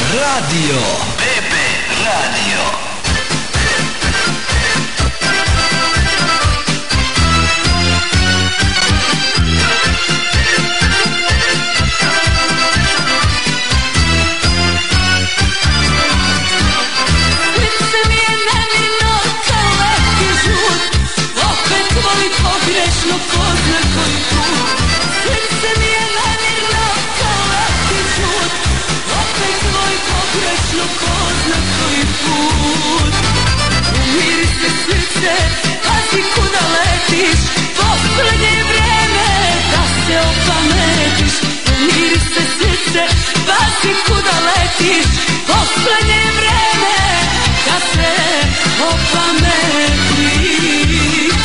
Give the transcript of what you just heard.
Radio. Bebe Radio. Pogrešno ko zna koji put, srce mi je namirno kao leti žut, opet tvoj pogrešno ko zna koji put. Umiri se srce, pazi kuda letiš, poslednje vreme da se opametiš. Umiri se srce, pazi kuda letiš, poslednje vreme da se opametiš.